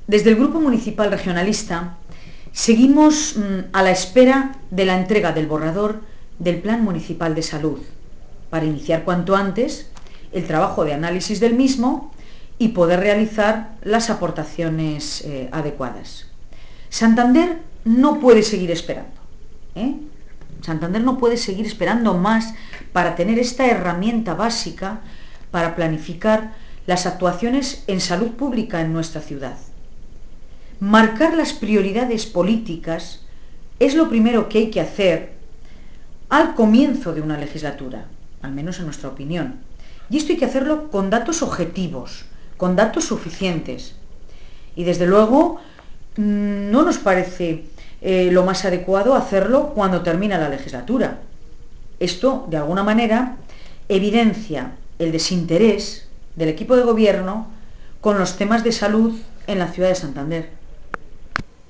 Desde el Grupo Municipal Regionalista seguimos a la espera de la entrega del borrador del Plan Municipal de Salud para iniciar cuanto antes el trabajo de análisis del mismo y poder realizar las aportaciones adecuadas. Santander no puede seguir esperando. Santander no puede seguir esperando más para tener esta herramienta básica para planificar las actuaciones en salud pública en nuestra ciudad. Marcar las prioridades políticas es lo primero que hay que hacer al comienzo de una legislatura, al menos en nuestra opinión. Y esto hay que hacerlo con datos objetivos, con datos suficientes. Y desde luego no nos parece lo más adecuado hacerlo cuando termina la legislatura. Esto, de alguna manera, evidencia el desinterés del equipo de gobierno con los temas de salud en la ciudad de Santander.